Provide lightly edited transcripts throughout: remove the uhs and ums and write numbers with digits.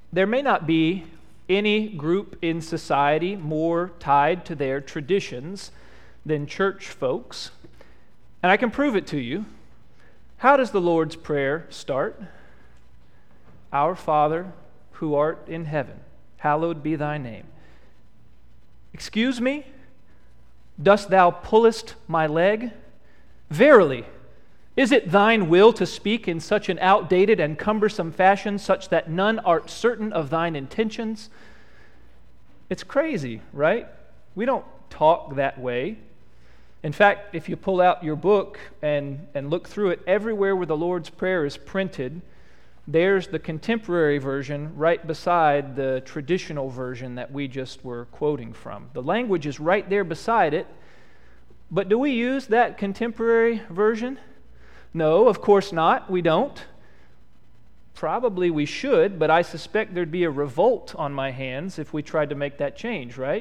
There may not be any group in society more tied to their traditions than church folks, and I can prove it to you. How does the Lord's Prayer start? Our Father, who art in heaven, hallowed be thy name. Excuse me? Dost thou pullest my leg? Verily, is it thine will to speak in such an outdated and cumbersome fashion, such that none art certain of thine intentions? It's crazy, right? We don't talk that way. In fact, if you pull out your book and look through it, everywhere where the Lord's Prayer is printed, there's the contemporary version right beside the traditional version that we just were quoting from. The language is right there beside it, but do we use that contemporary version? No, of course not. We don't. Probably we should, but I suspect there'd be a revolt on my hands if we tried to make that change, right?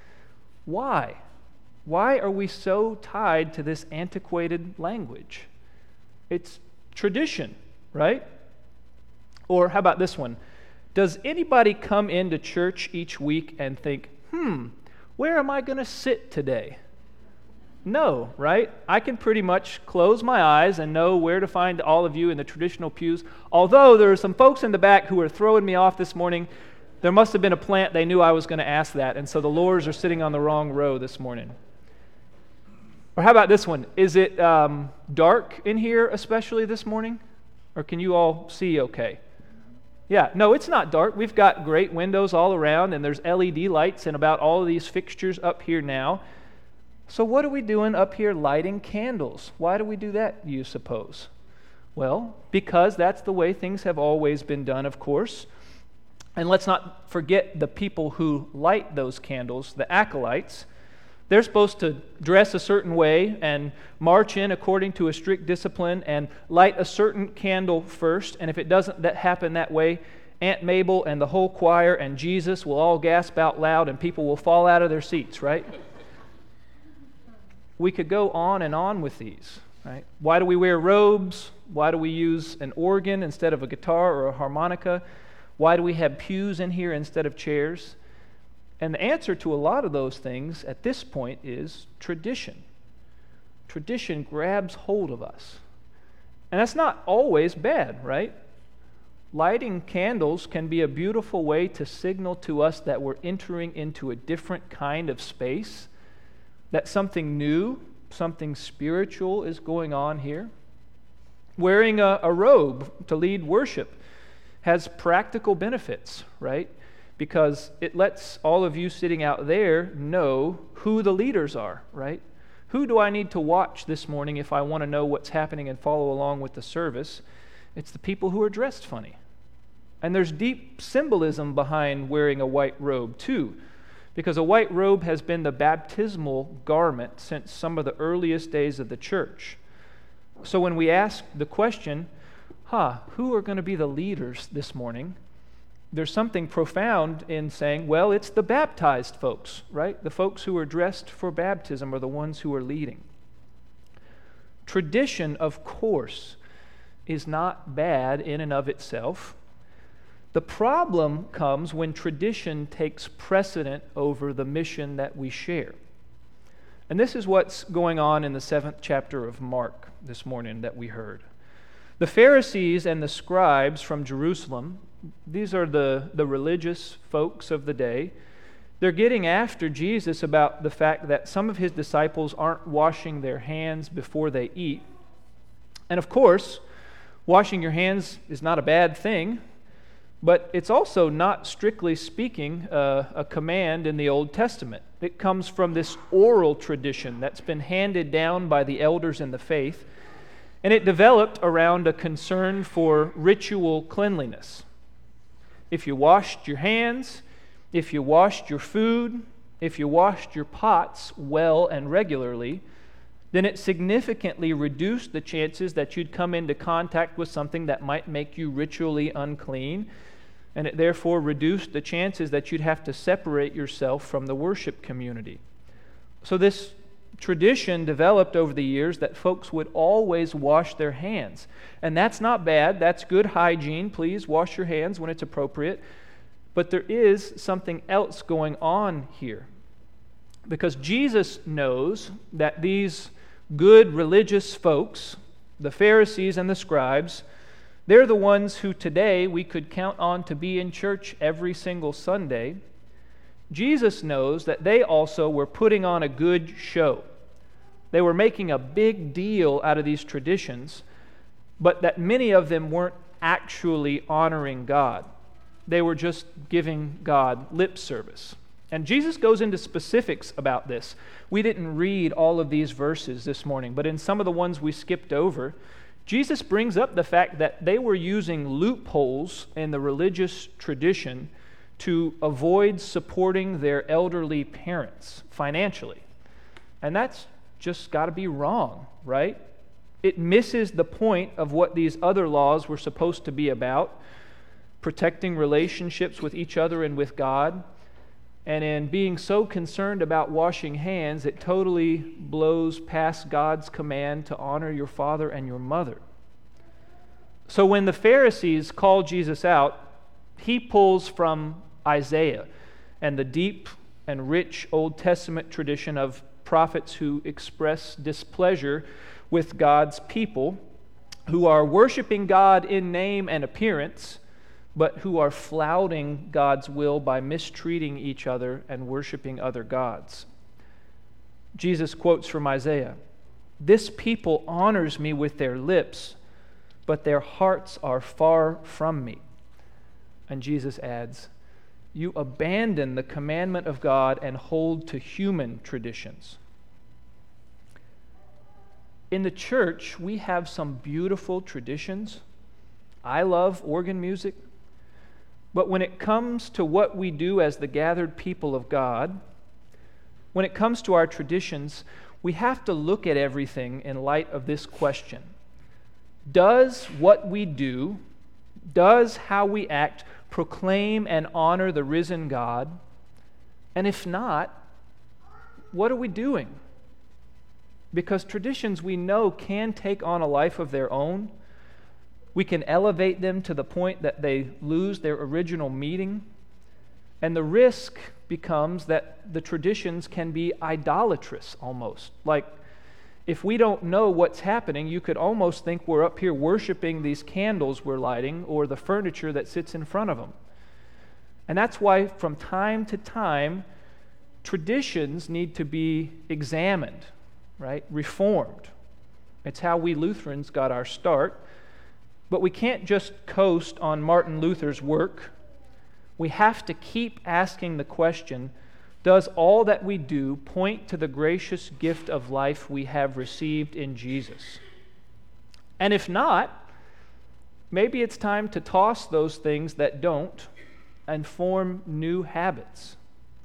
Why? Why are we so tied to this antiquated language? It's tradition, right? Or how about this one? Does anybody come into church each week and think, where am I going to sit today? No, right? I can pretty much close my eyes and know where to find all of you in the traditional pews. Although there are some folks in the back who are throwing me off this morning. There must have been a plant they knew I was going to ask that, and so the Lords are sitting on the wrong row this morning. Or how about this one? Is it dark in here especially this morning? Or can you all see okay? Yeah, no, it's not dark. We've got great windows all around, and there's LED lights and about all of these fixtures up here now. So what are we doing up here lighting candles? Why do we do that, do you suppose? Well, because that's the way things have always been done, of course. And let's not forget the people who light those candles, the acolytes. They're supposed to dress a certain way and march in according to a strict discipline and light a certain candle first. And if it doesn't happen that way, Aunt Mabel and the whole choir and Jesus will all gasp out loud and people will fall out of their seats, right? We could go on and on with these, right? Why do we wear robes? Why do we use an organ instead of a guitar or a harmonica? Why do we have pews in here instead of chairs? And the answer to a lot of those things at this point is tradition. Tradition grabs hold of us. And that's not always bad, right? Lighting candles can be a beautiful way to signal to us that we're entering into a different kind of space, that something new, something spiritual is going on here. Wearing a robe to lead worship has practical benefits, right? Because it lets all of you sitting out there know who the leaders are, right? Who do I need to watch this morning if I want to know what's happening and follow along with the service? It's the people who are dressed funny. And there's deep symbolism behind wearing a white robe, too, because a white robe has been the baptismal garment since some of the earliest days of the church. So when we ask the question, who are going to be the leaders this morning? There's something profound in saying, well, it's the baptized folks, right? The folks who are dressed for baptism are the ones who are leading. Tradition, of course, is not bad in and of itself. The problem comes when tradition takes precedent over the mission that we share. And this is what's going on in the 7th chapter of Mark this morning that we heard. The Pharisees and the scribes from Jerusalem, these are the religious folks of the day, they're getting after Jesus about the fact that some of his disciples aren't washing their hands before they eat. And of course, washing your hands is not a bad thing, but it's also not, strictly speaking, a command in the Old Testament. It comes from this oral tradition that's been handed down by the elders in the faith, and it developed around a concern for ritual cleanliness. If you washed your hands, if you washed your food, if you washed your pots well and regularly, then it significantly reduced the chances that you'd come into contact with something that might make you ritually unclean, and it therefore reduced the chances that you'd have to separate yourself from the worship community. So this tradition developed over the years that folks would always wash their hands. And that's not bad. That's good hygiene. Please wash your hands when it's appropriate. But there is something else going on here. Because Jesus knows that these good religious folks, the Pharisees and the scribes, they're the ones who today we could count on to be in church every single Sunday. Jesus knows that they also were putting on a good show. They were making a big deal out of these traditions, but that many of them weren't actually honoring God. They were just giving God lip service. And Jesus goes into specifics about this. We didn't read all of these verses this morning, but in some of the ones we skipped over, Jesus brings up the fact that they were using loopholes in the religious tradition to avoid supporting their elderly parents financially. And that's just got to be wrong, right? It misses the point of what these other laws were supposed to be about, protecting relationships with each other and with God. And in being so concerned about washing hands, it totally blows past God's command to honor your father and your mother. So when the Pharisees call Jesus out, he pulls from Isaiah and the deep and rich Old Testament tradition of prophets who express displeasure with God's people, who are worshiping God in name and appearance, but who are flouting God's will by mistreating each other and worshiping other gods. Jesus quotes from Isaiah, "This people honors me with their lips, but their hearts are far from me." And Jesus adds, "You abandon the commandment of God and hold to human traditions." In the church, we have some beautiful traditions. I love organ music. But when it comes to what we do as the gathered people of God, when it comes to our traditions, we have to look at everything in light of this question. Does what we do, does how we act proclaim and honor the risen God? And if not, what are we doing? Because traditions we know can take on a life of their own. We can elevate them to the point that they lose their original meaning. And the risk becomes that the traditions can be idolatrous almost. Like, if we don't know what's happening, you could almost think we're up here worshiping these candles we're lighting or the furniture that sits in front of them. And that's why from time to time, traditions need to be examined, right? Reformed. It's how we Lutherans got our start. But we can't just coast on Martin Luther's work. We have to keep asking the question, does all that we do point to the gracious gift of life we have received in Jesus? And if not, maybe it's time to toss those things that don't and form new habits.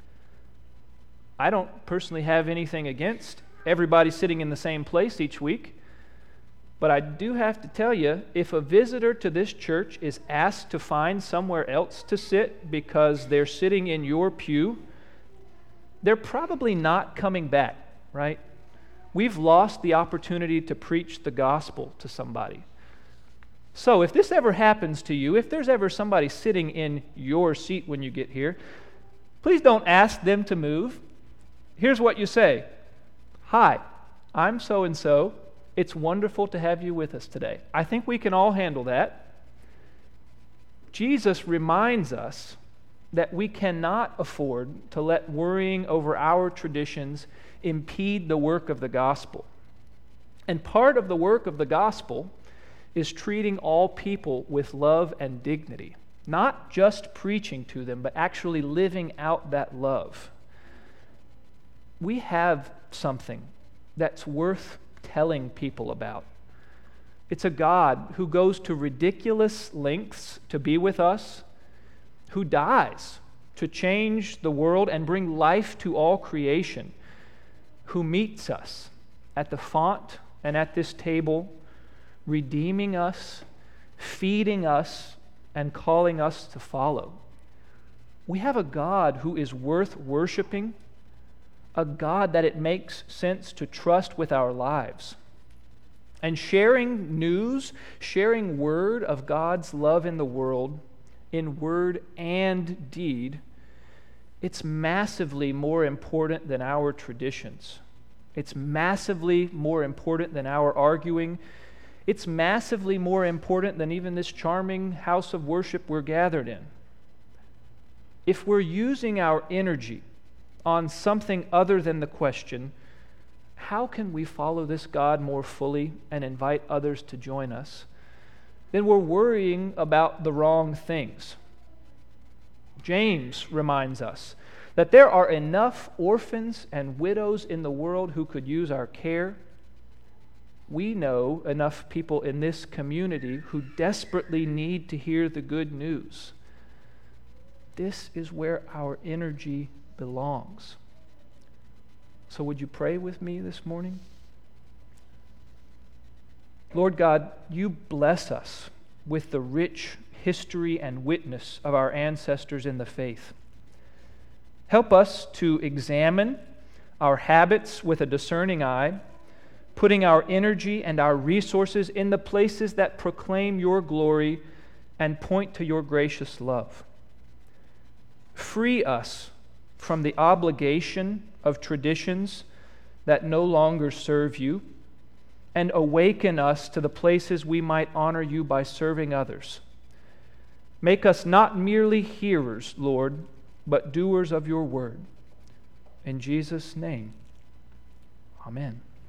I don't personally have anything against everybody sitting in the same place each week. But I do have to tell you, if a visitor to this church is asked to find somewhere else to sit because they're sitting in your pew, they're probably not coming back, right? We've lost the opportunity to preach the gospel to somebody. So if this ever happens to you, if there's ever somebody sitting in your seat when you get here, please don't ask them to move. Here's what you say. "Hi, I'm so-and-so. It's wonderful to have you with us today." I think we can all handle that. Jesus reminds us that we cannot afford to let worrying over our traditions impede the work of the gospel. And part of the work of the gospel is treating all people with love and dignity, not just preaching to them, but actually living out that love. We have something that's worth telling people about. It's a God who goes to ridiculous lengths to be with us, who dies to change the world and bring life to all creation, who meets us at the font and at this table, redeeming us, feeding us, and calling us to follow. We have a God who is worth worshiping, a God that it makes sense to trust with our lives. And sharing news, sharing word of God's love in the world in word and deed, it's massively more important than our traditions. It's massively more important than our arguing. It's massively more important than even this charming house of worship we're gathered in. If we're using our energy on something other than the question, how can we follow this God more fully and invite others to join us, then we're worrying about the wrong things. James reminds us that there are enough orphans and widows in the world who could use our care. We know enough people in this community who desperately need to hear the good news. This is where our energy belongs. So would you pray with me this morning? Lord God, you bless us with the rich history and witness of our ancestors in the faith. Help us to examine our habits with a discerning eye, putting our energy and our resources in the places that proclaim your glory and point to your gracious love. Free us from the obligation of traditions that no longer serve you, and awaken us to the places we might honor you by serving others. Make us not merely hearers, Lord, but doers of your word. In Jesus' name, amen.